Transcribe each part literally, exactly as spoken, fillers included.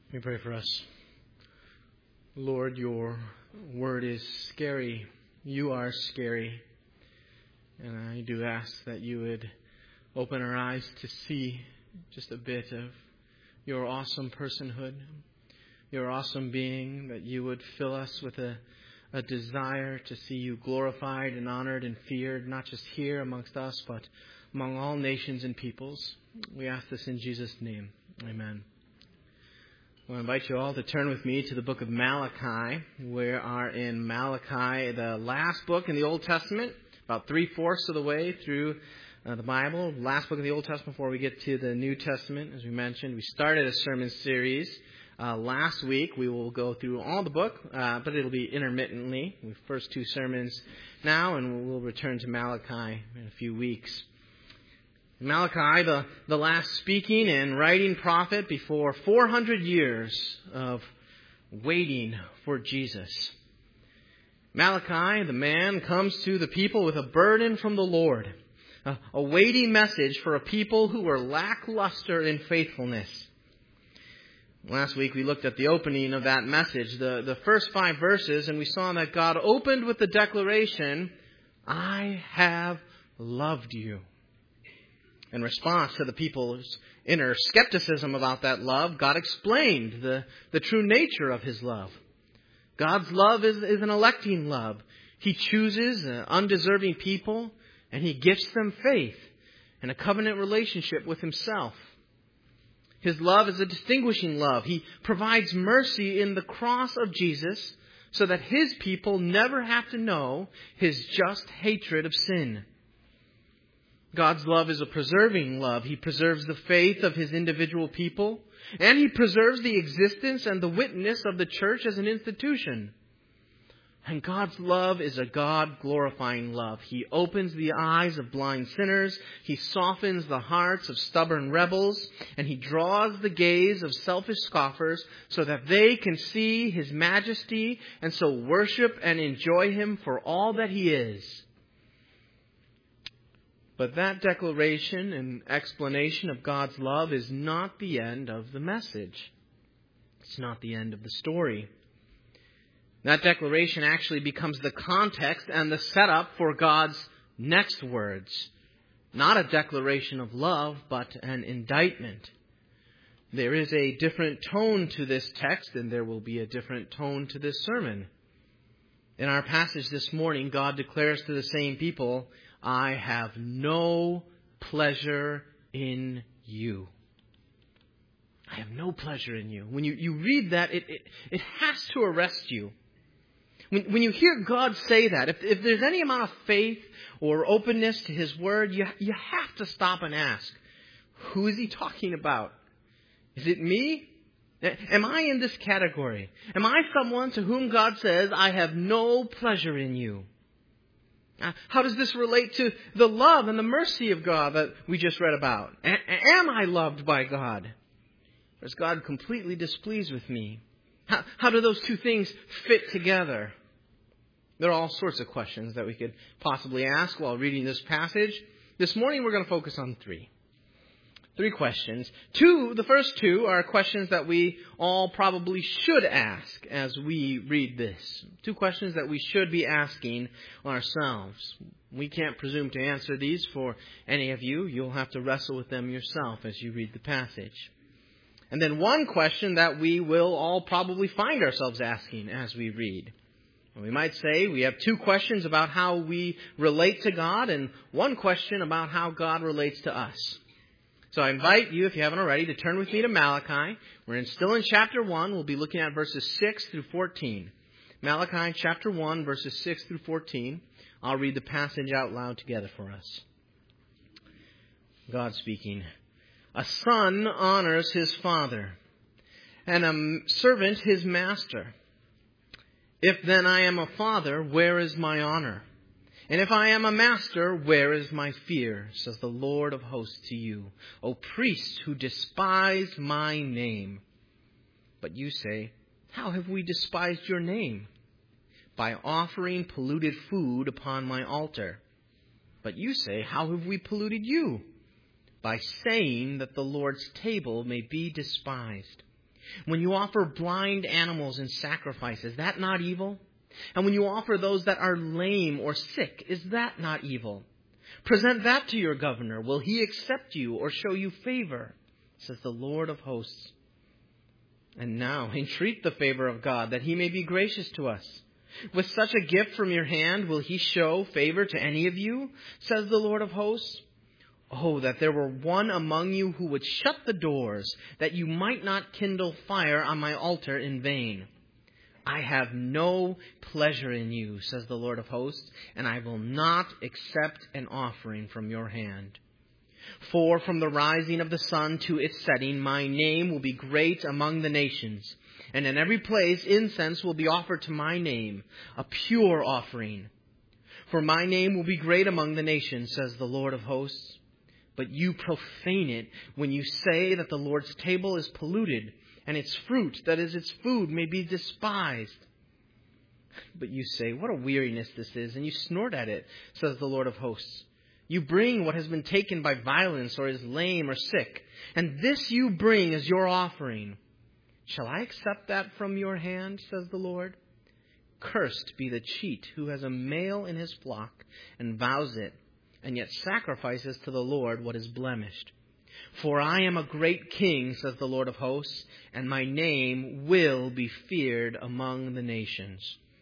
Let me pray for us. Lord, your word is scary. You are scary. And I do ask that you would open our eyes to see just a bit of your awesome personhood, your awesome being, that you would fill us with a, a desire to see you glorified and honored and feared, not just here amongst us, but among all nations and peoples. We ask this in Jesus' name. Amen. I want to invite you all to turn with me to the book of Malachi. We are in Malachi, the last book in the Old Testament, about three-fourths of the way through uh, the Bible. Last book of the Old Testament before we get to the New Testament. As we mentioned, we started a sermon series uh, last week. We will go through all the book, uh, but it'll be intermittently. The first two sermons now, and we'll return to Malachi in a few weeks. Malachi, the, the last speaking and writing prophet before four hundred years of waiting for Jesus. Malachi, the man, comes to the people with a burden from the Lord, a, a weighty message for a people who were lackluster in faithfulness. Last week we looked at the opening of that message, the, the first five verses, and we saw that God opened with the declaration, "I have loved you." In response to the people's inner skepticism about that love, God explained the, the true nature of His love. God's love is, is an electing love. He chooses uh, undeserving people, and He gifts them faith and a covenant relationship with Himself. His love is a distinguishing love. He provides mercy in the cross of Jesus so that His people never have to know His just hatred of sin. God's love is a preserving love. He preserves the faith of His individual people, and He preserves the existence and the witness of the church as an institution. And God's love is a God-glorifying love. He opens the eyes of blind sinners, He softens the hearts of stubborn rebels, and He draws the gaze of selfish scoffers so that they can see His majesty and so worship and enjoy Him for all that He is. But that declaration and explanation of God's love is not the end of the message. It's not the end of the story. That declaration actually becomes the context and the setup for God's next words. Not a declaration of love, but an indictment. There is a different tone to this text, and there will be a different tone to this sermon. In our passage this morning, God declares to the same people, "I have no pleasure in you." I have no pleasure in you. When you, you read that, it, it, it has to arrest you. When, when you hear God say that, if, if there's any amount of faith or openness to His word, you, you have to stop and ask, who is He talking about? Is it me? Am I in this category? Am I someone to whom God says, "I have no pleasure in you"? How does this relate to the love and the mercy of God that we just read about? A- am I loved by God? Or is God completely displeased with me? How, how do those two things fit together? There are all sorts of questions that we could possibly ask while reading this passage. This morning we're going to focus on three. Three questions. Two, the first two are questions that we all probably should ask as we read this. Two questions that we should be asking ourselves. We can't presume to answer these for any of you. You'll have to wrestle with them yourself as you read the passage. And then one question that we will all probably find ourselves asking as we read. We might say we have two questions about how we relate to God and one question about how God relates to us. So I invite you, if you haven't already, to turn with me to Malachi. We're in, still in chapter one. We'll be looking at verses six through fourteen. Malachi chapter one, verses six through fourteen. I'll read the passage out loud together for us. God speaking. "A son honors his father, and a servant his master. If then I am a father, where is my honor? And if I am a master, where is my fear, says the Lord of hosts to you, O priests who despise my name? But you say, how have we despised your name? By offering polluted food upon my altar. But you say, how have we polluted you? By saying that the Lord's table may be despised. When you offer blind animals in sacrifice, is that not evil? And when you offer those that are lame or sick, is that not evil? Present that to your governor. Will he accept you or show you favor? Says the Lord of hosts. And now entreat the favor of God, that he may be gracious to us. With such a gift from your hand, will he show favor to any of you? Says the Lord of hosts. Oh, that there were one among you who would shut the doors, that you might not kindle fire on my altar in vain. I have no pleasure in you, says the Lord of hosts, and I will not accept an offering from your hand. For from the rising of the sun to its setting, my name will be great among the nations, and in every place incense will be offered to my name, a pure offering. For my name will be great among the nations, says the Lord of hosts. But you profane it when you say that the Lord's table is polluted, and its fruit, that is its food, may be despised. But you say, what a weariness this is, and you snort at it, says the Lord of hosts. You bring what has been taken by violence or is lame or sick, and this you bring as your offering. Shall I accept that from your hand, says the Lord? Cursed be the cheat who has a male in his flock and vows it, and yet sacrifices to the Lord what is blemished. For I am a great king, says the Lord of hosts, and my name will be feared among the nations.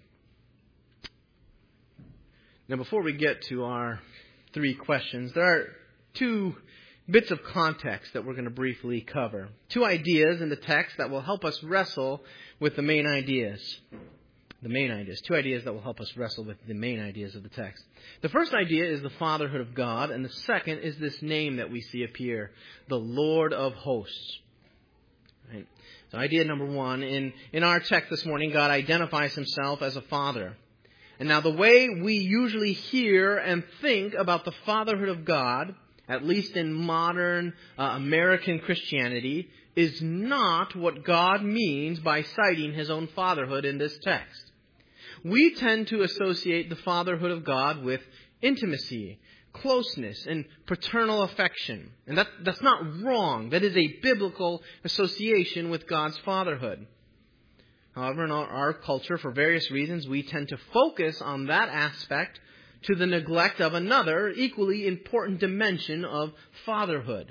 Now, before we get to our three questions, there are two bits of context that we're going to briefly cover. Two ideas in the text that will help us wrestle with the main ideas. The main ideas. Two ideas that will help us wrestle with the main ideas of the text. The first idea is the fatherhood of God, and the second is this name that we see appear, the Lord of hosts. Right? So idea number one, in, in our text this morning, God identifies himself as a father. And now the way we usually hear and think about the fatherhood of God, at least in modern uh, American Christianity, is not what God means by citing his own fatherhood in this text. We tend to associate the fatherhood of God with intimacy, closeness, and paternal affection. And that, that's not wrong. That is a biblical association with God's fatherhood. However, in our, our culture, for various reasons, we tend to focus on that aspect to the neglect of another equally important dimension of fatherhood.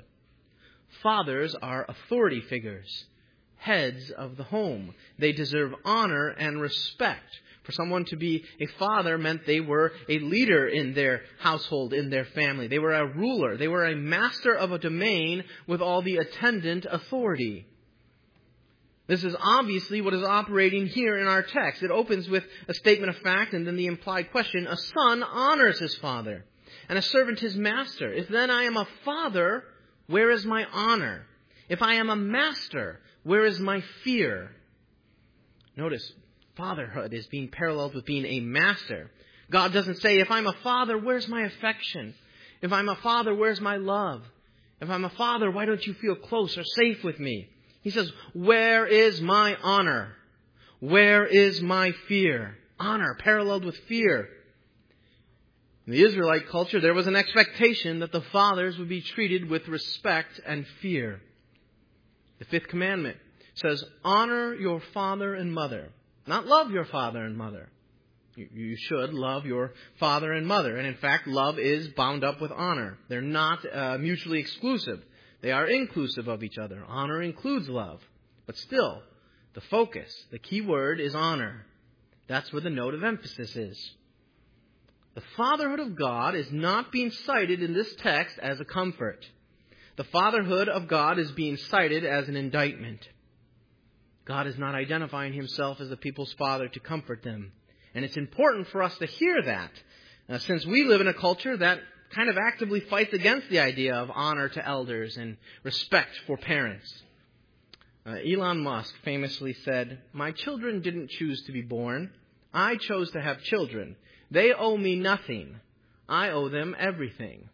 Fathers are authority figures, heads of the home. They deserve honor and respect. For someone to be a father meant they were a leader in their household, in their family. They were a ruler. They were a master of a domain with all the attendant authority. This is obviously what is operating here in our text. It opens with a statement of fact and then the implied question. A son honors his father, and a servant his master. If then I am a father, where is my honor? If I am a master, where is my fear? Notice, fatherhood is being paralleled with being a master. God doesn't say, if I'm a father, where's my affection? If I'm a father, where's my love? If I'm a father, why don't you feel close or safe with me? He says, where is my honor? Where is my fear? Honor paralleled with fear. In the Israelite culture, there was an expectation that the fathers would be treated with respect and fear. The fifth commandment says, honor your father and mother. Not love your father and mother. You, you should love your father and mother. And in fact, love is bound up with honor. They're not uh, mutually exclusive. They are inclusive of each other. Honor includes love. But still, the focus, the key word is honor. That's where the note of emphasis is. The fatherhood of God is not being cited in this text as a comfort. The fatherhood of God is being cited as an indictment. God is not identifying himself as the people's father to comfort them. And it's important for us to hear that, uh, since we live in a culture that kind of actively fights against the idea of honor to elders and respect for parents. Uh, Elon Musk famously said, my children didn't choose to be born. I chose to have children. They owe me nothing. I owe them everything.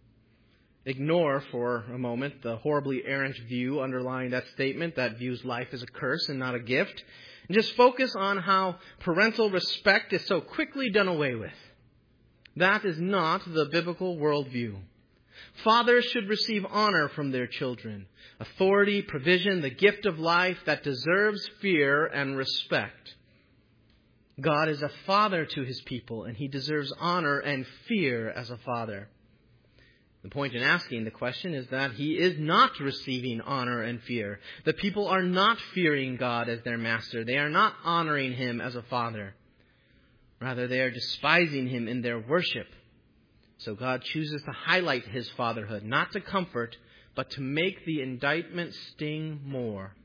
Ignore for a moment the horribly errant view underlying that statement that views life as a curse and not a gift. And just focus on how parental respect is so quickly done away with. That is not the biblical worldview. Fathers should receive honor from their children, authority, provision, the gift of life that deserves fear and respect. God is a father to his people, and he deserves honor and fear as a father. The point in asking the question is that he is not receiving honor and fear. The people are not fearing God as their master. They are not honoring him as a father. Rather, they are despising him in their worship. So God chooses to highlight his fatherhood, not to comfort, but to make the indictment sting more.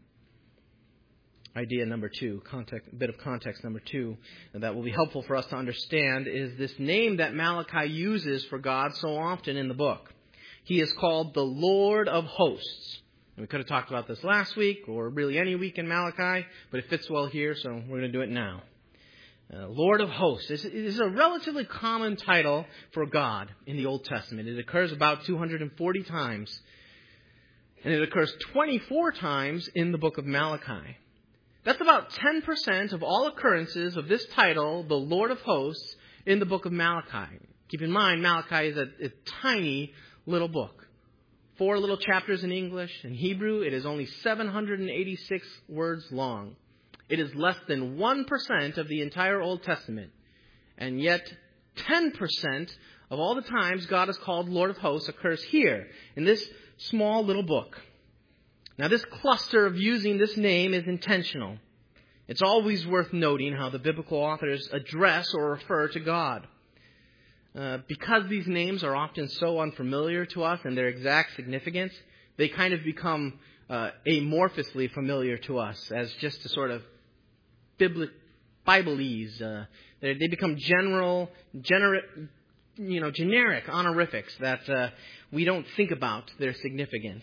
Idea number two, context, bit of context number two, that will be helpful for us to understand is this name that Malachi uses for God so often in the book. He is called the Lord of Hosts. And we could have talked about this last week or really any week in Malachi, but it fits well here, so we're going to do it now. Uh, Lord of Hosts. This is a relatively common title for God in the Old Testament. It occurs about two hundred forty times, and it occurs twenty-four times in the book of Malachi. That's about ten percent of all occurrences of this title, the Lord of Hosts, in the book of Malachi. Keep in mind, Malachi is a, a tiny little book. Four little chapters in English. In Hebrew, it is only seven hundred eighty-six words long. It is less than one percent of the entire Old Testament. And yet, ten percent of all the times God is called Lord of Hosts occurs here, in this small little book. Now, this cluster of using this name is intentional. It's always worth noting how the biblical authors address or refer to God. Uh, because these names are often so unfamiliar to us and their exact significance, they kind of become uh, amorphously familiar to us as just a sort of Bibli- Bibleese. Uh, they, they become general, generic, you know, generic honorifics that uh, we don't think about their significance.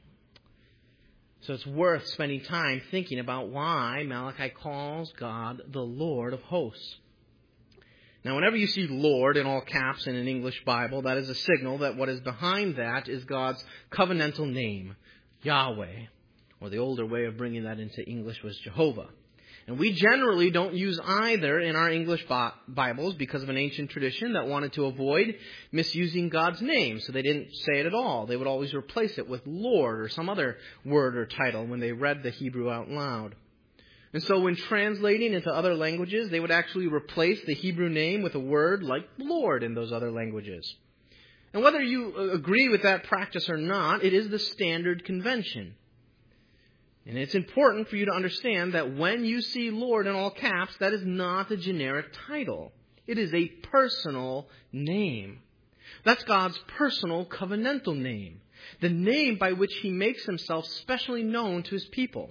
So it's worth spending time thinking about why Malachi calls God the Lord of Hosts. Now, whenever you see Lord in all caps in an English Bible, that is a signal that what is behind that is God's covenantal name, Yahweh. Or the older way of bringing that into English was Jehovah. And we generally don't use either in our English Bibles because of an ancient tradition that wanted to avoid misusing God's name. So they didn't say it at all. They would always replace it with Lord or some other word or title when they read the Hebrew out loud. And so when translating into other languages, they would actually replace the Hebrew name with a word like Lord in those other languages. And whether you agree with that practice or not, it is the standard convention. And it's important for you to understand that when you see Lord in all caps, that is not a generic title. It is a personal name. That's God's personal covenantal name. The name by which he makes himself specially known to his people.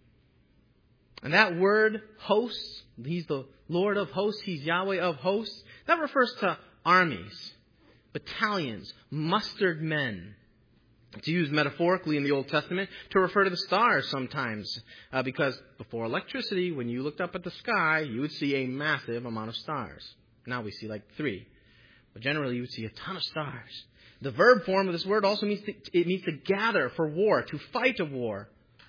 And that word, hosts, he's the Lord of hosts, he's Yahweh of hosts, that refers to armies, battalions, mustered men. It's used metaphorically in the Old Testament to refer to the stars sometimes. Uh, because before electricity, when you looked up at the sky, you would see a massive amount of stars. Now we see like three. But generally you would see a ton of stars. The verb form of this word also means to, it means to gather for war, to fight a war.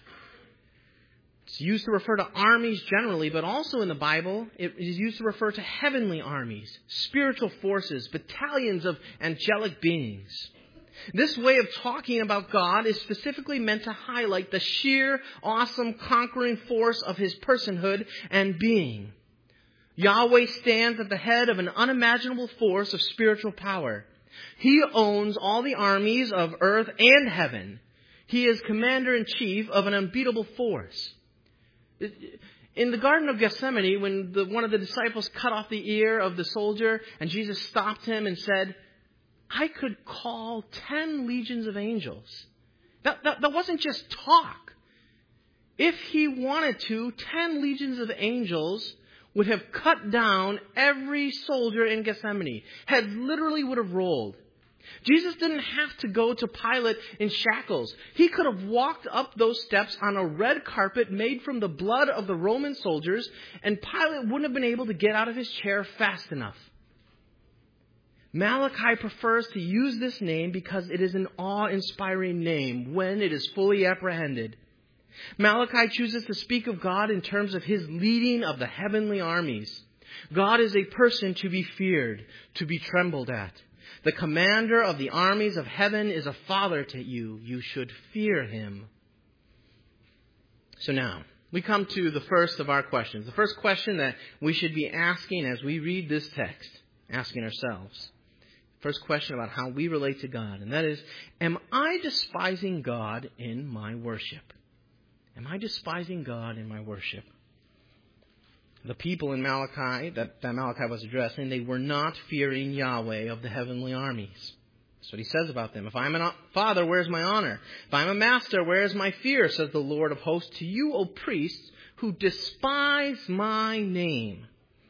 It's used to refer to armies generally, but also in the Bible, it is used to refer to heavenly armies, spiritual forces, battalions of angelic beings. This way of talking about God is specifically meant to highlight the sheer, awesome, conquering force of his personhood and being. Yahweh stands at the head of an unimaginable force of spiritual power. He owns all the armies of earth and heaven. He is commander-in-chief of an unbeatable force. In the Garden of Gethsemane, when the, one of the disciples cut off the ear of the soldier and Jesus stopped him and said, I could call ten legions of angels. That, that, that wasn't just talk. If he wanted to, ten legions of angels would have cut down every soldier in Gethsemane. Heads literally would have rolled. Jesus didn't have to go to Pilate in shackles. He could have walked up those steps on a red carpet made from the blood of the Roman soldiers, and Pilate wouldn't have been able to get out of his chair fast enough. Malachi prefers to use this name because it is an awe-inspiring name when it is fully apprehended. Malachi chooses to speak of God in terms of his leading of the heavenly armies. God is a person to be feared, to be trembled at. The commander of the armies of heaven is a father to you. You should fear him. So now, we come to the first of our questions. The first question that we should be asking as we read this text, asking ourselves. First question about how we relate to God, and that is, am I despising God in my worship? Am I despising God in my worship? The people in Malachi, that, that Malachi was addressing, they were not fearing Yahweh of the heavenly armies. That's what he says about them. If I'm a father, where's my honor? If I'm a master, where is my fear? Says the Lord of hosts to you, O priests, who despise my name.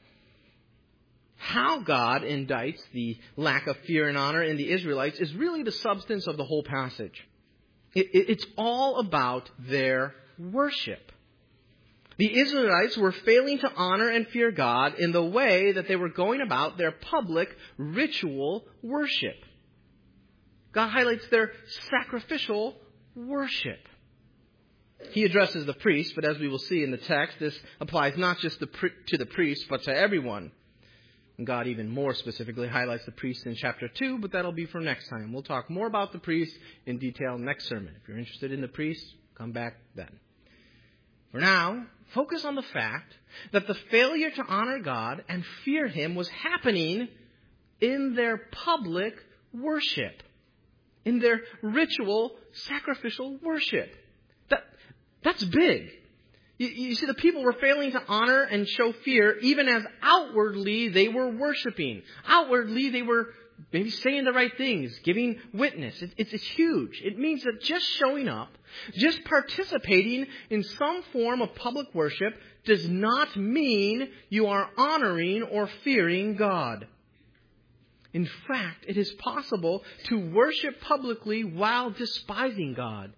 How God indicts the lack of fear and honor in the Israelites is really the substance of the whole passage. It, it, it's all about their worship. The Israelites were failing to honor and fear God in the way that they were going about their public ritual worship. God highlights their sacrificial worship. He addresses the priests, but as we will see in the text, this applies not just to the priests, but to everyone. And God even more specifically highlights the priests in chapter two, but that'll be for next time. We'll talk more about the priests in detail next sermon. If you're interested in the priests, come back then. For now, focus on the fact that the failure to honor God and fear him was happening in their public worship, in their ritual sacrificial worship. That, that's big. You, you see, the people were failing to honor and show fear even as outwardly they were worshiping. Outwardly they were maybe saying the right things, giving witness. It, it's, it's huge. It means that just showing up, just participating in some form of public worship does not mean you are honoring or fearing God. In fact, it is possible to worship publicly while despising God.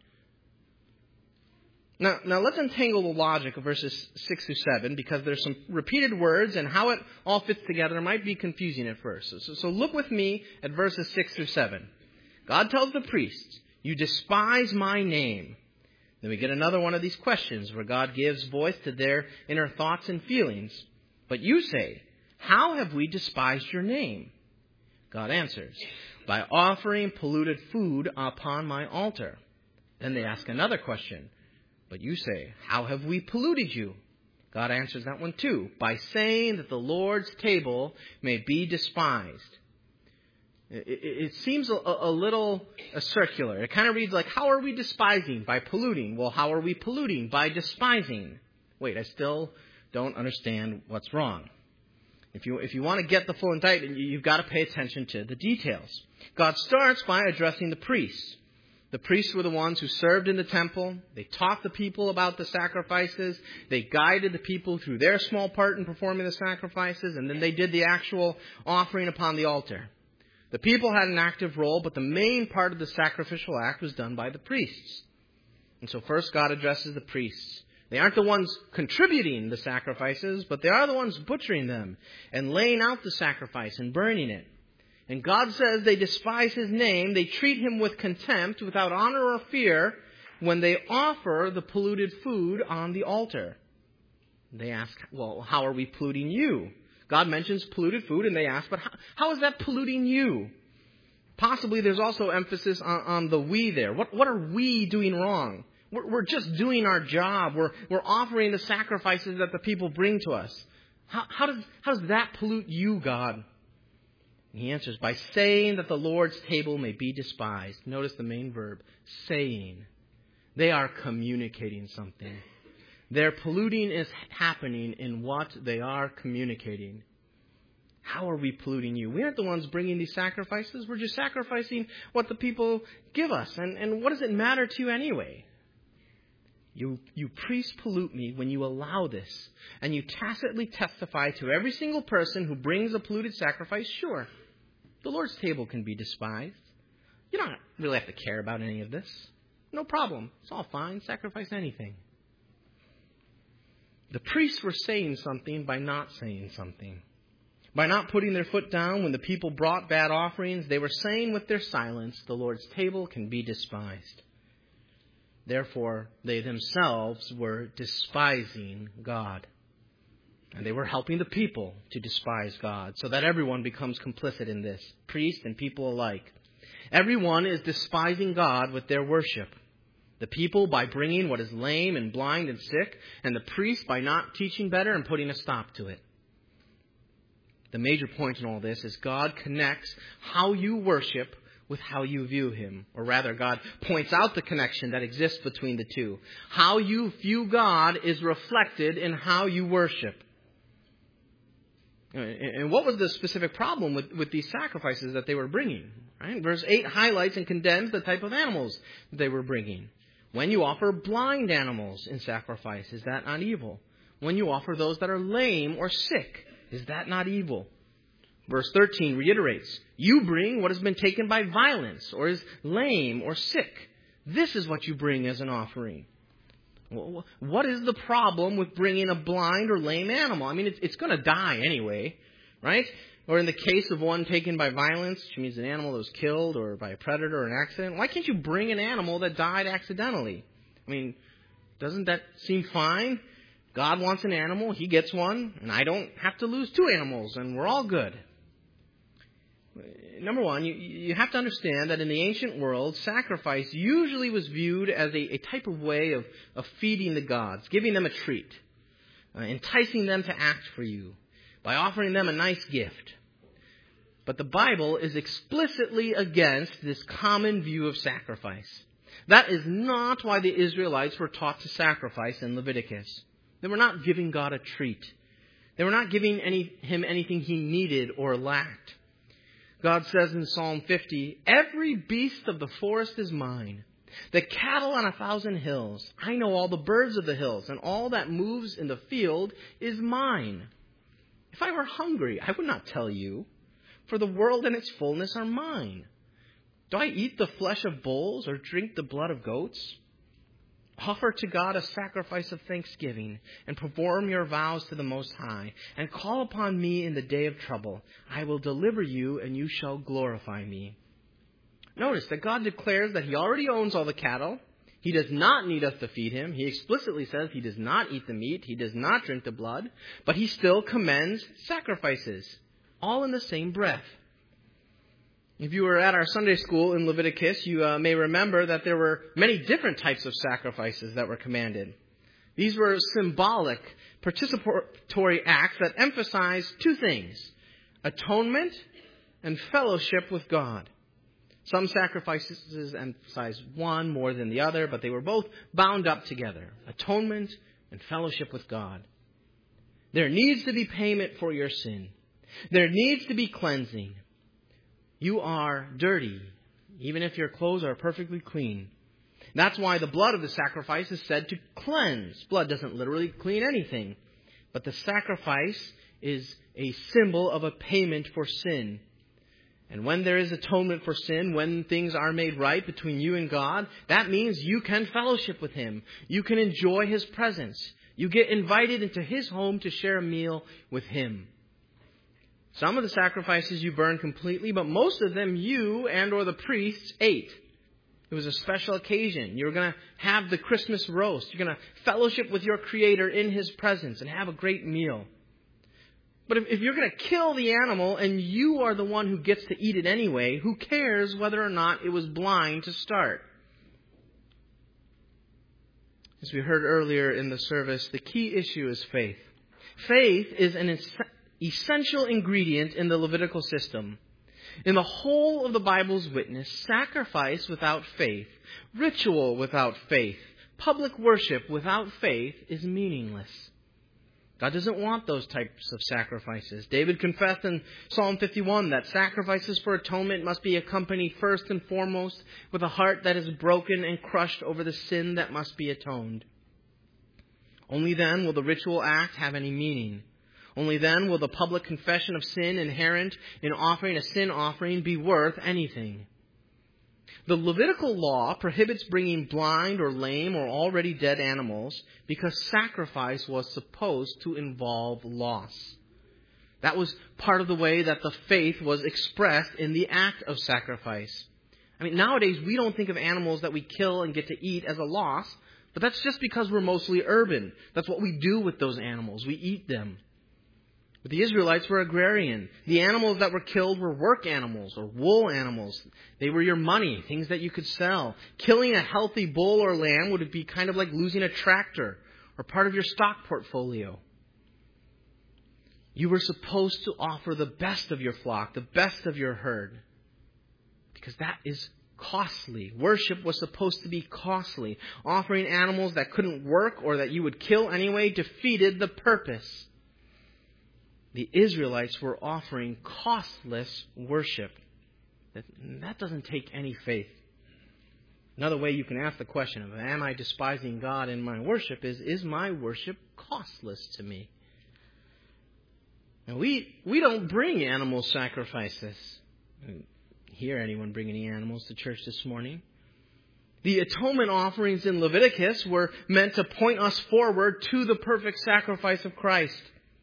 Now, now let's untangle the logic of verses six through seven, because there's some repeated words and how it all fits together might be confusing at first. So, so look with me at verses six through seven. God tells the priests, you despise my name. Then we get another one of these questions where God gives voice to their inner thoughts and feelings. But you say, how have we despised your name? God answers, by offering polluted food upon my altar. Then they ask another question. But you say, how have we polluted you? God answers that one too, by saying that the Lord's table may be despised. It, it, it seems a, a little a circular. It kind of reads like, how are we despising? By polluting. Well, how are we polluting? By despising. Wait, I still don't understand what's wrong. If you, if you want to get the full indictment, you've got to pay attention to the details. God starts by addressing the priests. The priests were the ones who served in the temple. They taught the people about the sacrifices. They guided the people through their small part in performing the sacrifices. And then they did the actual offering upon the altar. The people had an active role, but the main part of the sacrificial act was done by the priests. And so first God addresses the priests. They aren't the ones contributing the sacrifices, but they are the ones butchering them and laying out the sacrifice and burning it. And God says they despise his name. They treat him with contempt, without honor or fear, when they offer the polluted food on the altar. They ask, well, how are we polluting you? God mentions polluted food, and they ask, but how, how is that polluting you? Possibly there's also emphasis on, on the we there. What, what are we doing wrong? We're, we're just doing our job. We're, we're offering the sacrifices that the people bring to us. How, how does, how does that pollute you, God? And he answers by saying that the Lord's table may be despised. Notice the main verb, saying. They are communicating something. Their polluting is happening in what they are communicating. How are we polluting you? We aren't the ones bringing these sacrifices. We're just sacrificing what the people give us. And, and what does it matter to you anyway? You, you priests pollute me when you allow this. And you tacitly testify to every single person who brings a polluted sacrifice, sure, the Lord's table can be despised. You don't really have to care about any of this. No problem. It's all fine. Sacrifice anything. The priests were saying something by not saying something. By not putting their foot down when the people brought bad offerings, they were saying with their silence, the Lord's table can be despised. Therefore, they themselves were despising God. And they were helping the people to despise God, so that everyone becomes complicit in this, priests and people alike. Everyone is despising God with their worship. The people by bringing what is lame and blind and sick, and the priests by not teaching better and putting a stop to it. The major point in all this is God connects how you worship with how you view Him. Or rather, God points out the connection that exists between the two. How you view God is reflected in how you worship. And what was the specific problem with, with these sacrifices that they were bringing? Right? Verse eight highlights and condemns the type of animals that they were bringing. When you offer blind animals in sacrifice, is that not evil? When you offer those that are lame or sick, is that not evil? Verse thirteen reiterates, you bring what has been taken by violence or is lame or sick. This is what you bring as an offering. What is the problem with bringing a blind or lame animal? I mean, it's, it's going to die anyway, right? Or in the case of one taken by violence, which means an animal that was killed or by a predator or an accident, why can't you bring an animal that died accidentally? I mean, doesn't that seem fine? God wants an animal, He gets one, and I don't have to lose two animals, and we're all good. Number one, you, you have to understand that in the ancient world, sacrifice usually was viewed as a, a type of way of, of feeding the gods, giving them a treat, uh, enticing them to act for you by offering them a nice gift. But the Bible is explicitly against this common view of sacrifice. That is not why the Israelites were taught to sacrifice in Leviticus. They were not giving God a treat. They were not giving any, Him anything He needed or lacked. God says in Psalm fifty, every beast of the forest is mine, the cattle on a thousand hills. I know all the birds of the hills, and all that moves in the field is mine. If I were hungry, I would not tell you, for the world and its fullness are mine. Do I eat the flesh of bulls or drink the blood of goats? Offer to God a sacrifice of thanksgiving and perform your vows to the Most High and call upon me in the day of trouble. I will deliver you and you shall glorify me. Notice that God declares that He already owns all the cattle. He does not need us to feed Him. He explicitly says He does not eat the meat. He does not drink the blood. But He still commends sacrifices, all in the same breath. If you were at our Sunday school in Leviticus, you uh, may remember that there were many different types of sacrifices that were commanded. These were symbolic, participatory acts that emphasized two things: atonement and fellowship with God. Some sacrifices emphasized one more than the other, but they were both bound up together: atonement and fellowship with God. There needs to be payment for your sin. There needs to be cleansing. You are dirty, even if your clothes are perfectly clean. That's why the blood of the sacrifice is said to cleanse. Blood doesn't literally clean anything, but the sacrifice is a symbol of a payment for sin. And when there is atonement for sin, when things are made right between you and God, that means you can fellowship with Him. You can enjoy His presence. You get invited into His home to share a meal with Him. Some of the sacrifices you burned completely, but most of them you and or the priests ate. It was a special occasion. You were going to have the Christmas roast. You're going to fellowship with your Creator in His presence and have a great meal. But if, if you're going to kill the animal and you are the one who gets to eat it anyway, who cares whether or not it was blind to start? As we heard earlier in the service, the key issue is faith. Faith is an essential ingredient in the Levitical system. In the whole of the Bible's witness, sacrifice without faith, ritual without faith, public worship without faith is meaningless. God doesn't want those types of sacrifices. David confessed in Psalm fifty-one that sacrifices for atonement must be accompanied first and foremost with a heart that is broken and crushed over the sin that must be atoned. Only then will the ritual act have any meaning. Only then will the public confession of sin inherent in offering a sin offering be worth anything. The Levitical law prohibits bringing blind or lame or already dead animals because sacrifice was supposed to involve loss. That was part of the way that the faith was expressed in the act of sacrifice. I mean, nowadays we don't think of animals that we kill and get to eat as a loss, but that's just because we're mostly urban. That's what we do with those animals. We eat them. But the Israelites were agrarian. The animals that were killed were work animals or wool animals. They were your money, things that you could sell. Killing a healthy bull or lamb would be kind of like losing a tractor or part of your stock portfolio. You were supposed to offer the best of your flock, the best of your herd, because that is costly. Worship was supposed to be costly. Offering animals that couldn't work or that you would kill anyway defeated the purpose. The Israelites were offering costless worship. That, that doesn't take any faith. Another way you can ask the question of, am I despising God in my worship, is, is my worship costless to me? Now, we, we don't bring animal sacrifices. Hear anyone bring any animals to church this morning? The atonement offerings in Leviticus were meant to point us forward to the perfect sacrifice of Christ.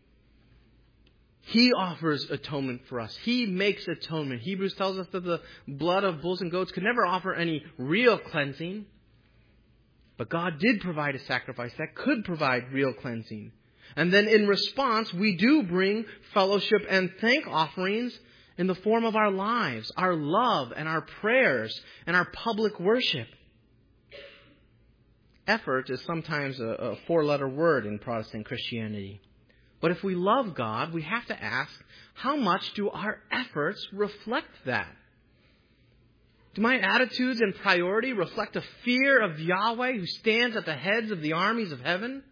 He offers atonement for us. He makes atonement. Hebrews tells us that the blood of bulls and goats could never offer any real cleansing. But God did provide a sacrifice that could provide real cleansing. And then in response, we do bring fellowship and thank offerings in the form of our lives, our love, and our prayers, and our public worship. Effort is sometimes a, a four-letter word in Protestant Christianity. But if we love God, we have to ask, how much do our efforts reflect that? Do my attitudes and priority reflect a fear of Yahweh who stands at the heads of the armies of heaven?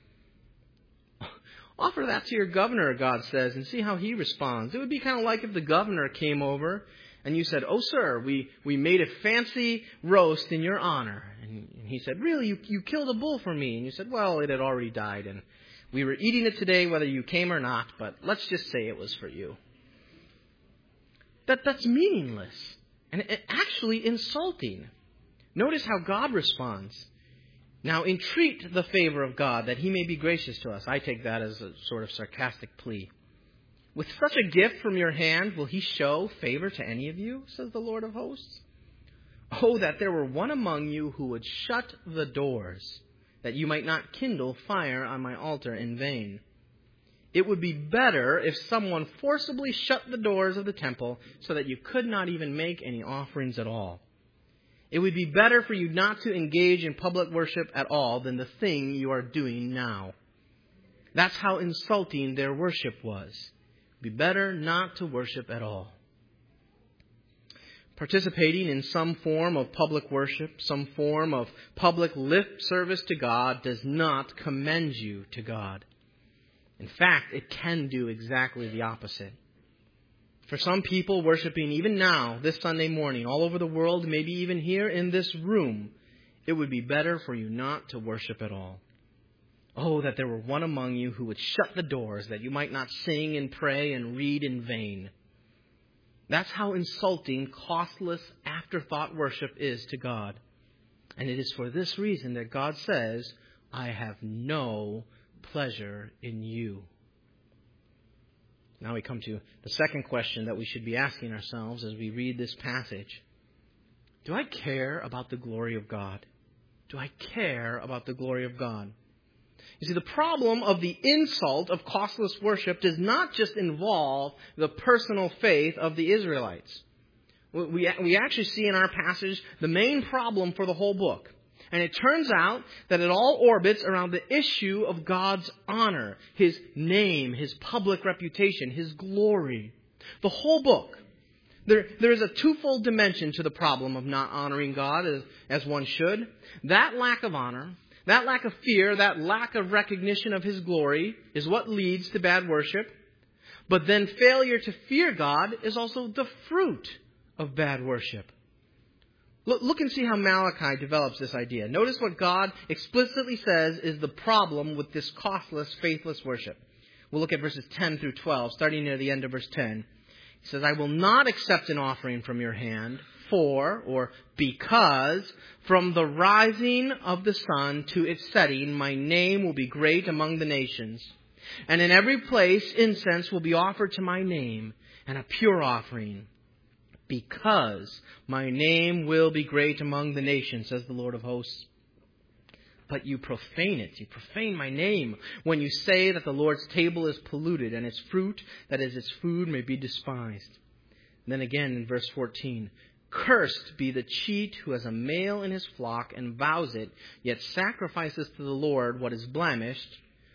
Offer that to your governor, God says, and see how he responds. It would be kind of like if the governor came over and you said, oh, sir, we, we made a fancy roast in your honor. And he said, really, you, you killed a bull for me? And you said, well, it had already died, and we were eating it today whether you came or not, but let's just say it was for you. That, that's meaningless and actually insulting. Notice how God responds. Now entreat the favor of God that he may be gracious to us. I take that as a sort of sarcastic plea. With such a gift from your hand, will he show favor to any of you, says the Lord of hosts? Oh, that there were one among you who would shut the doors, that you might not kindle fire on my altar in vain. It would be better if someone forcibly shut the doors of the temple so that you could not even make any offerings at all. It would be better for you not to engage in public worship at all than the thing you are doing now. That's how insulting their worship was. It would be better not to worship at all. Participating in some form of public worship, some form of public lip service to God does not commend you to God. In fact, it can do exactly the opposite. For some people worshiping even now, this Sunday morning, all over the world, maybe even here in this room, it would be better for you not to worship at all. Oh, that there were one among you who would shut the doors, that you might not sing and pray and read in vain. That's how insulting, costless, afterthought worship is to God. And it is for this reason that God says, I have no pleasure in you. Now we come to the second question that we should be asking ourselves as we read this passage. Do I care about the glory of God? Do I care about the glory of God? You see, the problem of the insult of costless worship does not just involve the personal faith of the Israelites. We, we actually see in our passage the main problem for the whole book. And it turns out that it all orbits around the issue of God's honor, His name, His public reputation, His glory. The whole book. There, there is a twofold dimension to the problem of not honoring God as, as one should. That lack of honor, that lack of fear, that lack of recognition of His glory is what leads to bad worship. But then failure to fear God is also the fruit of bad worship. Look, look and see how Malachi develops this idea. Notice what God explicitly says is the problem with this costless, faithless worship. We'll look at verses ten through twelve, starting near the end of verse ten. He says, I will not accept an offering from your hand, for, or because, from the rising of the sun to its setting, my name will be great among the nations. And in every place incense will be offered to my name, and a pure offering. Because my name will be great among the nations, says the Lord of hosts. but you profane it. You profane my name when you say that the Lord's table is polluted and its fruit, that is its food, may be despised. And then again in verse fourteen, cursed be the cheat who has a male in his flock and vows it, yet sacrifices to the Lord what is blemished.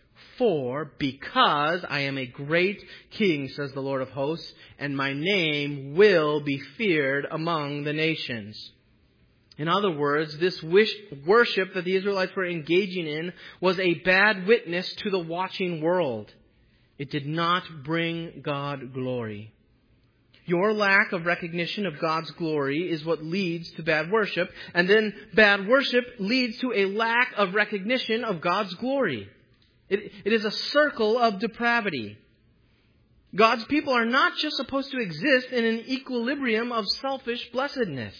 For because I am a great king, says the Lord of hosts, and my name will be feared among the nations. In other words, this wish, worship that the Israelites were engaging in was a bad witness to the watching world. It did not bring God glory. Your lack of recognition of God's glory is what leads to bad worship, and then bad worship leads to a lack of recognition of God's glory. It, it is a circle of depravity. God's people are not just supposed to exist in an equilibrium of selfish blessedness.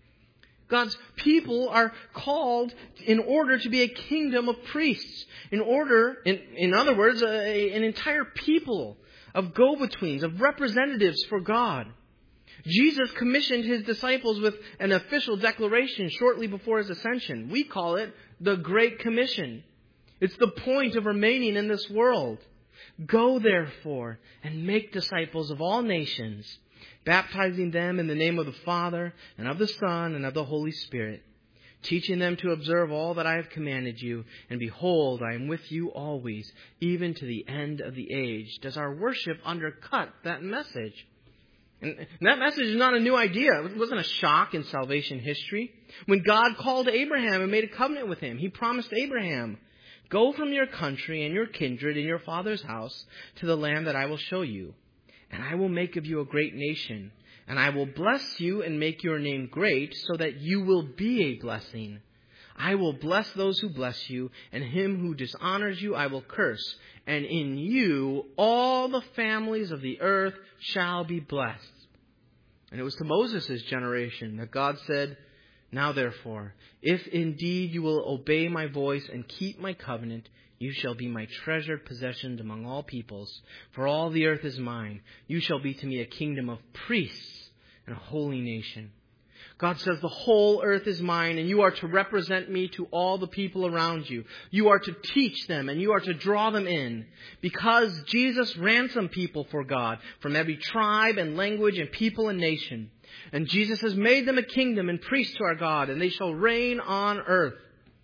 God's people are called in order to be a kingdom of priests. In order, in, in other words, a, an entire people of go-betweens, of representatives for God. Jesus commissioned his disciples with an official declaration shortly before his ascension. We call it the Great Commission. It's the point of remaining in this world. Go, therefore, and make disciples of all nations, baptizing them in the name of the Father, and of the Son, and of the Holy Spirit, teaching them to observe all that I have commanded you. And behold, I am with you always, even to the end of the age. Does our worship undercut that message? And that message is not a new idea. It wasn't a shock in salvation history. When God called Abraham and made a covenant with him, he promised Abraham, go from your country and your kindred and your father's house to the land that I will show you. And I will make of you a great nation. And I will bless you and make your name great, so that you will be a blessing. I will bless those who bless you, and him who dishonors you I will curse. And in you all the families of the earth shall be blessed. And it was to Moses' generation that God said, now therefore, if indeed you will obey my voice and keep my covenant, you shall be my treasured possession among all peoples. For all the earth is mine. You shall be to me a kingdom of priests and a holy nation. God says the whole earth is mine, and you are to represent me to all the people around you. You are to teach them, and you are to draw them in. Because Jesus ransomed people for God from every tribe and language and people and nation. And Jesus has made them a kingdom and priests to our God, and they shall reign on earth.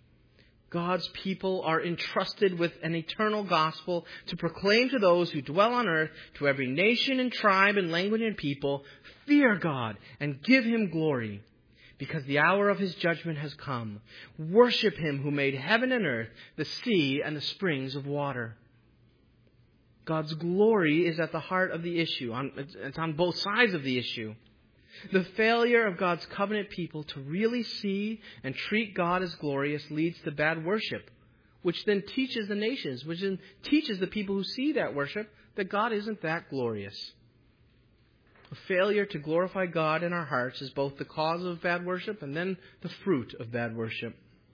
God's people are entrusted with an eternal gospel to proclaim to those who dwell on earth, to every nation and tribe and language and people, fear God and give him glory, because the hour of his judgment has come. Worship him who made heaven and earth, the sea and the springs of water. God's glory is at the heart of the issue. It's on both sides of the issue. The failure of God's covenant people to really see and treat God as glorious leads to bad worship, which then teaches the nations, which then teaches the people who see that worship that God isn't that glorious. A failure to glorify God in our hearts is both the cause of bad worship and then the fruit of bad worship.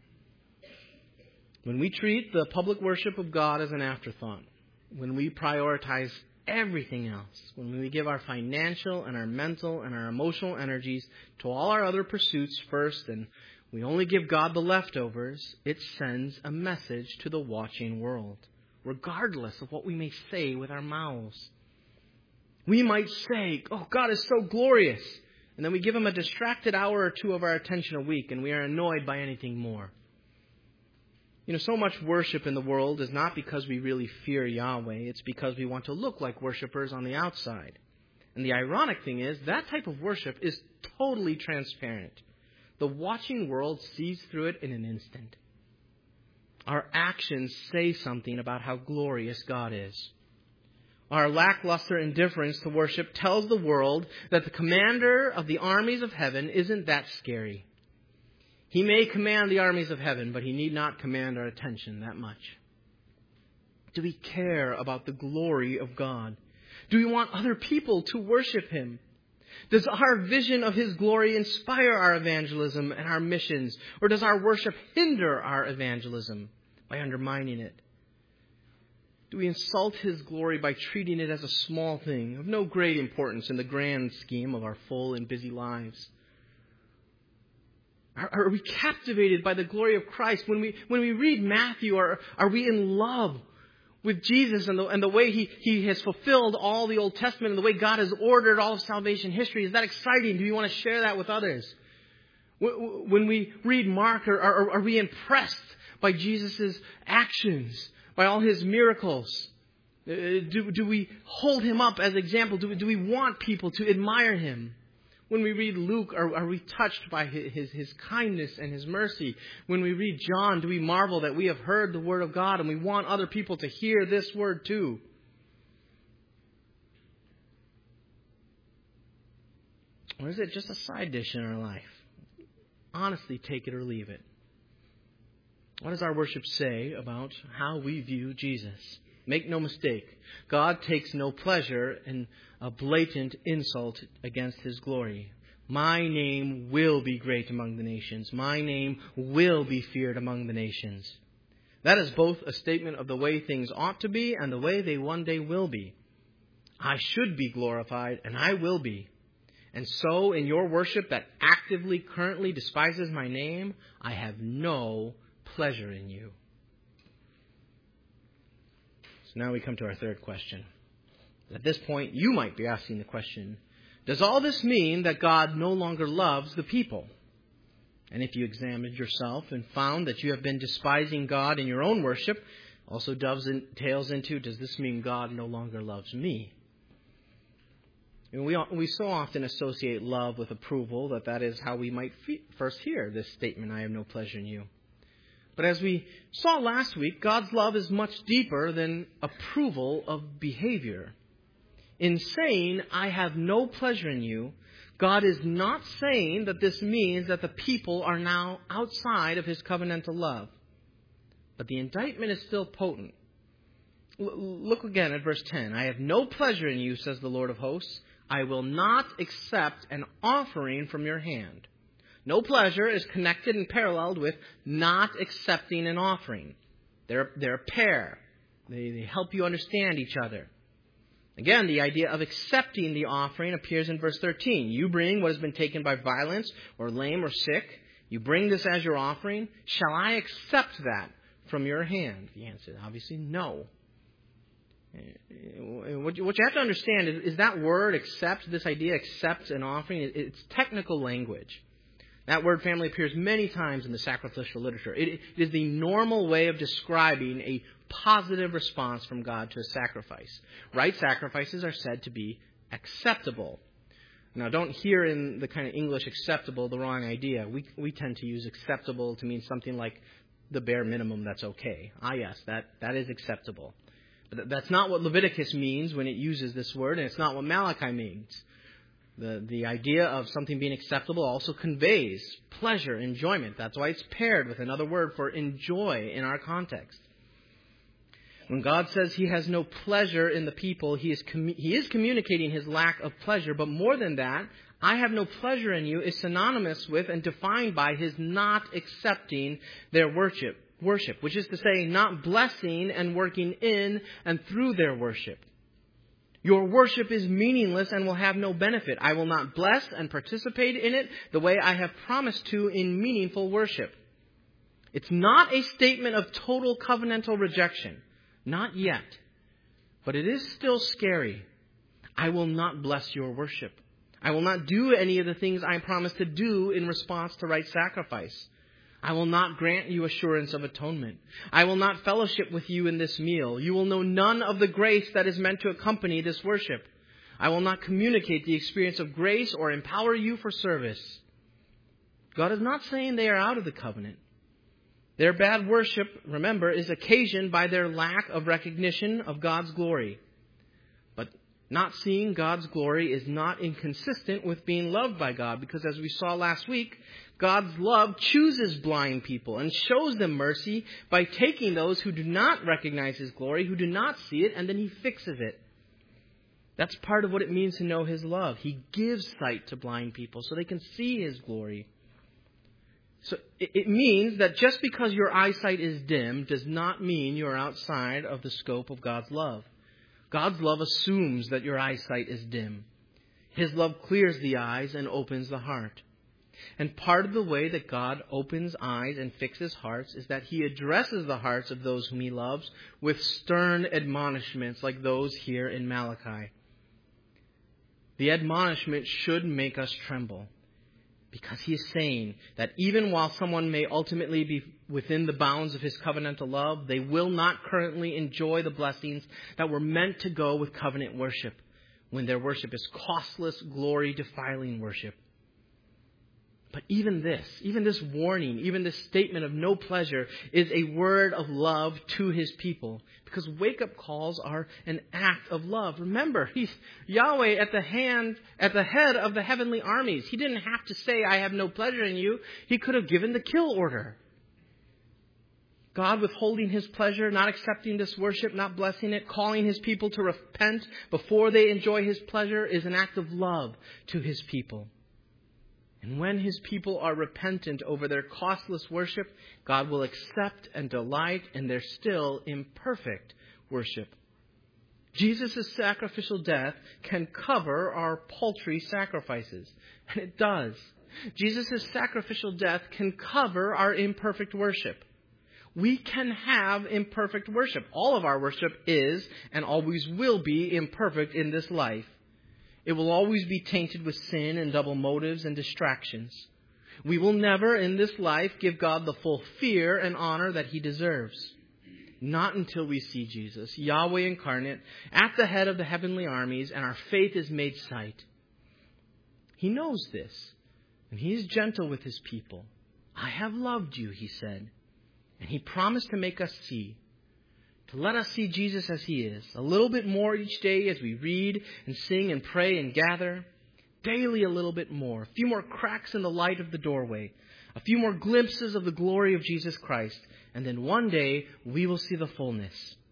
When we treat the public worship of God as an afterthought, when we prioritize everything else, when we give our financial and our mental and our emotional energies to all our other pursuits first, and we only give God the leftovers, it sends a message to the watching world, regardless of what we may say with our mouths. We might say, oh, God is so glorious, and then we give him a distracted hour or two of our attention a week, and we are annoyed by anything more. You know, so much worship in the world is not because we really fear Yahweh. It's because we want to look like worshipers on the outside. And the ironic thing is, that type of worship is totally transparent. The watching world sees through it in an instant. Our actions say something about how glorious God is. Our lackluster indifference to worship tells the world that the commander of the armies of heaven isn't that scary. He may command the armies of heaven, but he need not command our attention that much. Do we care about the glory of God? Do we want other people to worship him? Does our vision of his glory inspire our evangelism and our missions? Or does our worship hinder our evangelism by undermining it? Do we insult his glory by treating it as a small thing of no great importance in the grand scheme of our full and busy lives? Are, are we captivated by the glory of Christ? When we when we read Matthew, are, are we in love with Jesus and the, and the way he, he has fulfilled all the Old Testament and the way God has ordered all of salvation history? Is that exciting? Do you want to share that with others? When we read Mark, are, are, are we impressed by Jesus' actions, by all his miracles? Do, do we hold him up as example? Do we, do we want people to admire him? When we read Luke, are, are we touched by his, his kindness and his mercy? When we read John, do we marvel that we have heard the word of God and we want other people to hear this word too? Or is it just a side dish in our life? Honestly, take it or leave it. What does our worship say about how we view Jesus? Make no mistake, God takes no pleasure in a blatant insult against his glory. My name will be great among the nations. My name will be feared among the nations. That is both a statement of the way things ought to be and the way they one day will be. I should be glorified, and I will be. And so, in your worship that actively, currently despises my name, I have no pleasure in you. So now we come to our third question. At this point, you might be asking the question, does all this mean that God no longer loves the people? And if you examined yourself and found that you have been despising God in your own worship, also dovetails into, does this mean God no longer loves me? And we, we so often associate love with approval that that is how we might first hear this statement, I have no pleasure in you. But as we saw last week, God's love is much deeper than approval of behavior. In saying, I have no pleasure in you, God is not saying that this means that the people are now outside of his covenantal love. But the indictment is still potent. L- look again at verse ten. I have no pleasure in you, says the Lord of hosts. I will not accept an offering from your hand. No pleasure is connected and paralleled with not accepting an offering. They're, they're a pair. They, they help you understand each other. Again, the idea of accepting the offering appears in verse thirteen. You bring what has been taken by violence or lame or sick. You bring this as your offering. Shall I accept that from your hand? The answer, obviously, no. What you, what you have to understand is, is that word accept, this idea accept an offering, it's technical language. That word, family, appears many times in the sacrificial literature. It, it is the normal way of describing a positive response from God to a sacrifice. Right sacrifices are said to be acceptable. Now, don't hear in the kind of English acceptable the wrong idea. We we tend to use acceptable to mean something like the bare minimum that's okay. Ah, yes, that, that is acceptable. But that's not what Leviticus means when it uses this word, and it's not what Malachi means. The, the idea of something being acceptable also conveys pleasure, enjoyment. That's why it's paired with another word for enjoy in our context. When God says he has no pleasure in the people, he is commu- he is communicating his lack of pleasure. But more than that, I have no pleasure in you is synonymous with and defined by his not accepting their worship, worship, which is to say, not blessing and working in and through their worship. Your worship is meaningless and will have no benefit. I will not bless and participate in it the way I have promised to in meaningful worship. It's not a statement of total covenantal rejection. Not yet. But it is still scary. I will not bless your worship. I will not do any of the things I promised to do in response to right sacrifice. I will not grant you assurance of atonement. I will not fellowship with you in this meal. You will know none of the grace that is meant to accompany this worship. I will not communicate the experience of grace or empower you for service. God is not saying they are out of the covenant. Their bad worship, remember, is occasioned by their lack of recognition of God's glory. But not seeing God's glory is not inconsistent with being loved by God, because as we saw last week, God's love chooses blind people and shows them mercy by taking those who do not recognize his glory, who do not see it, and then he fixes it. That's part of what it means to know his love. He gives sight to blind people so they can see his glory. So it means that just because your eyesight is dim does not mean you're outside of the scope of God's love. God's love assumes that your eyesight is dim. His love clears the eyes and opens the heart. And part of the way that God opens eyes and fixes hearts is that he addresses the hearts of those whom he loves with stern admonishments like those here in Malachi. The admonishment should make us tremble, because he is saying that even while someone may ultimately be within the bounds of his covenantal love, they will not currently enjoy the blessings that were meant to go with covenant worship, when their worship is costless, glory-defiling worship. But even this, even this warning, even this statement of no pleasure is a word of love to his people. Because wake-up calls are an act of love. Remember, he's Yahweh at the hand, at the head of the heavenly armies. He didn't have to say, I have no pleasure in you. He could have given the kill order. God withholding his pleasure, not accepting this worship, not blessing it, calling his people to repent before they enjoy his pleasure is an act of love to his people. And when his people are repentant over their costless worship, God will accept and delight in their still imperfect worship. Jesus' sacrificial death can cover our paltry sacrifices. And it does. Jesus' sacrificial death can cover our imperfect worship. We can have imperfect worship. All of our worship is and always will be imperfect in this life. It will always be tainted with sin and double motives and distractions. We will never in this life give God the full fear and honor that he deserves. Not until we see Jesus, Yahweh incarnate, at the head of the heavenly armies, and our faith is made sight. He knows this, and he is gentle with his people. I have loved you, he said, and he promised to make us see. To let us see Jesus as he is, a little bit more each day as we read and sing and pray and gather. Daily a little bit more, a few more cracks in the light of the doorway, a few more glimpses of the glory of Jesus Christ, and then one day we will see the fullness.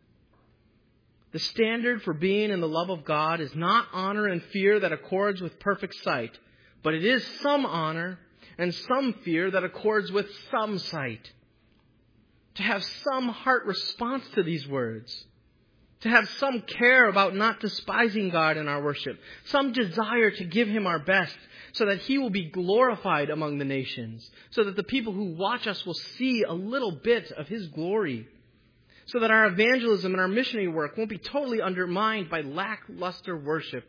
The standard for being in the love of God is not honor and fear that accords with perfect sight, but it is some honor and some fear that accords with some sight. To have some heart response to these words. To have some care about not despising God in our worship. Some desire to give him our best so that he will be glorified among the nations. So that the people who watch us will see a little bit of his glory. So that our evangelism and our missionary work won't be totally undermined by lackluster worship.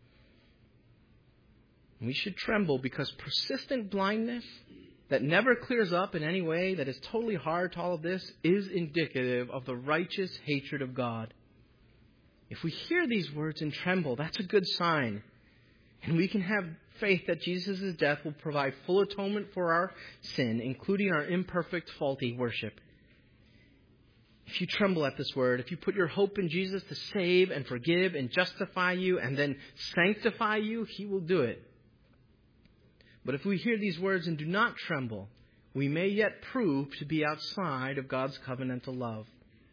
We should tremble because persistent blindness that never clears up in any way, that is totally hard to all of this, is indicative of the righteous hatred of God. If we hear these words and tremble, that's a good sign. And we can have faith that Jesus' death will provide full atonement for our sin, including our imperfect, faulty worship. If you tremble at this word, if you put your hope in Jesus to save and forgive and justify you and then sanctify you, he will do it. But if we hear these words and do not tremble, we may yet prove to be outside of God's covenantal love.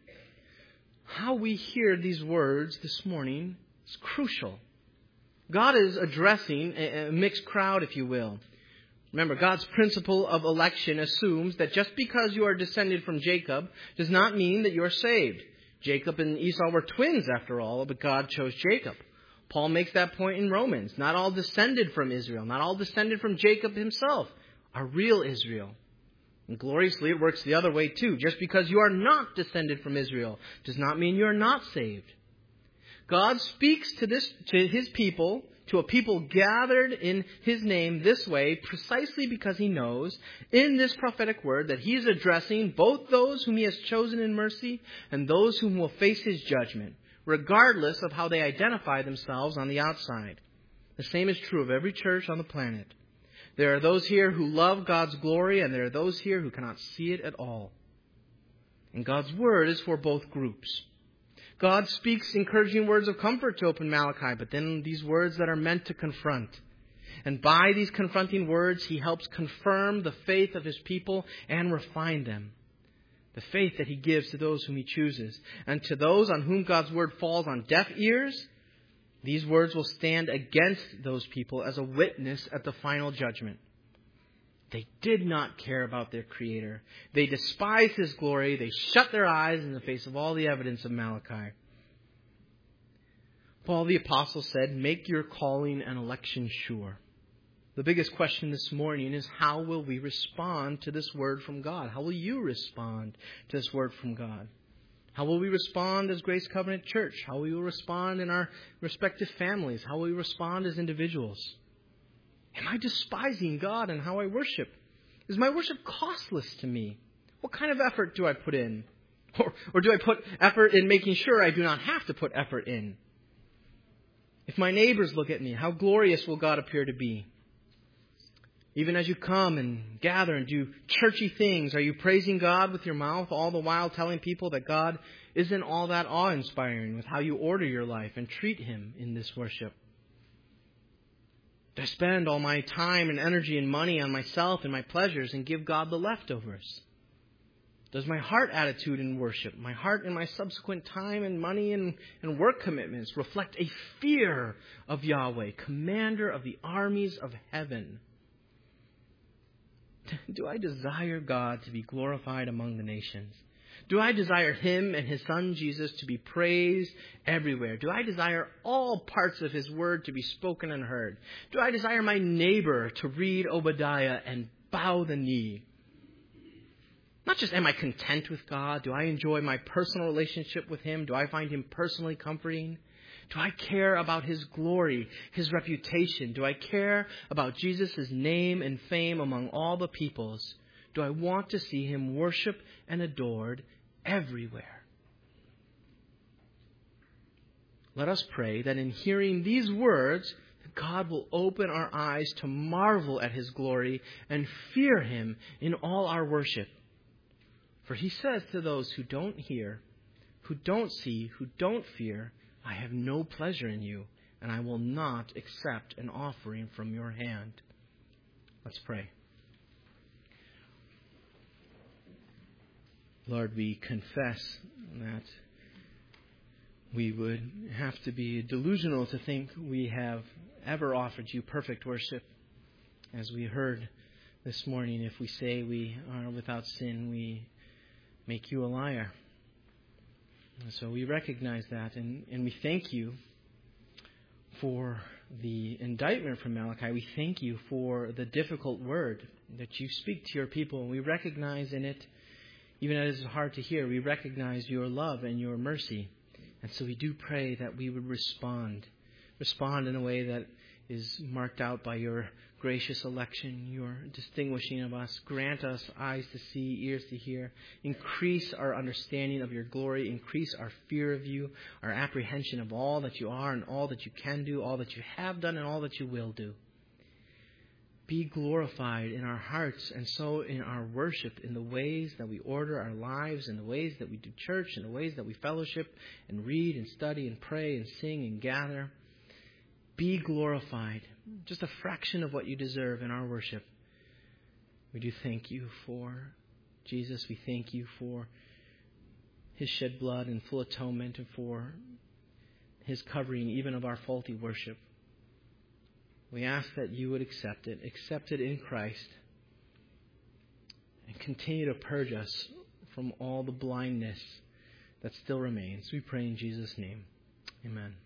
How we hear these words this morning is crucial. God is addressing a mixed crowd, if you will. Remember, God's principle of election assumes that just because you are descended from Jacob does not mean that you are saved. Jacob and Esau were twins, after all, but God chose Jacob. Paul makes that point in Romans. Not all descended from Israel, not all descended from Jacob himself, are real Israel. And gloriously, it works the other way too. Just because you are not descended from Israel does not mean you are not saved. God speaks to this to his people, to a people gathered in his name this way, precisely because he knows in this prophetic word that he is addressing both those whom he has chosen in mercy and those whom will face his judgment, regardless of how they identify themselves on the outside. The same is true of every church on the planet. There are those here who love God's glory, and there are those here who cannot see it at all. And God's word is for both groups. God speaks encouraging words of comfort to open Malachi, but then these words that are meant to confront. And by these confronting words, he helps confirm the faith of his people and refine them. The faith that he gives to those whom he chooses. And to those on whom God's word falls on deaf ears, these words will stand against those people as a witness at the final judgment. They did not care about their Creator. They despised his glory. They shut their eyes in the face of all the evidence of Malachi. Paul the Apostle said, make your calling and election sure. The biggest question this morning is, how will we respond to this word from God? How will you respond to this word from God? How will we respond as Grace Covenant Church? How will we respond in our respective families? How will we respond as individuals? Am I despising God in how I worship? Is my worship costless to me? What kind of effort do I put in? Or, or do I put effort in making sure I do not have to put effort in? If my neighbors look at me, how glorious will God appear to be? Even as you come and gather and do churchy things, are you praising God with your mouth, all the while telling people that God isn't all that awe-inspiring with how you order your life and treat Him in this worship? Do I spend all my time and energy and money on myself and my pleasures and give God the leftovers? Does my heart attitude in worship, my heart in my subsequent time and money and, and work commitments reflect a fear of Yahweh, commander of the armies of heaven? Do I desire God to be glorified among the nations? Do I desire Him and His Son Jesus to be praised everywhere? Do I desire all parts of His word to be spoken and heard? Do I desire my neighbor to read Obadiah and bow the knee? Not just am I content with God, do I enjoy my personal relationship with Him? Do I find Him personally comforting? Do I care about His glory, His reputation? Do I care about Jesus' name and fame among all the peoples? Do I want to see Him worshipped and adored everywhere? Let us pray that in hearing these words, God will open our eyes to marvel at His glory and fear Him in all our worship. For He says to those who don't hear, who don't see, who don't fear, I have no pleasure in you, and I will not accept an offering from your hand. Let's pray. Lord, we confess that we would have to be delusional to think we have ever offered you perfect worship. As we heard this morning, if we say we are without sin, we make you a liar. So we recognize that, and, and we thank you for the indictment from Malachi. We thank you for the difficult word that you speak to your people, and we recognize in it, even as it's hard to hear, we recognize your love and your mercy. And so we do pray that we would respond, respond in a way that is marked out by your gracious election, your distinguishing of us. Grant us eyes to see, ears to hear. Increase our understanding of your glory. Increase our fear of you, our apprehension of all that you are and all that you can do, all that you have done and all that you will do. Be glorified in our hearts and so in our worship, in the ways that we order our lives, in the ways that we do church, in the ways that we fellowship and read and study and pray and sing and gather. Be glorified, just a fraction of what you deserve in our worship. We do thank you for Jesus. We thank you for His shed blood and full atonement, and for His covering even of our faulty worship. We ask that you would accept it, accept it in Christ, and continue to purge us from all the blindness that still remains. We pray in Jesus' name. Amen.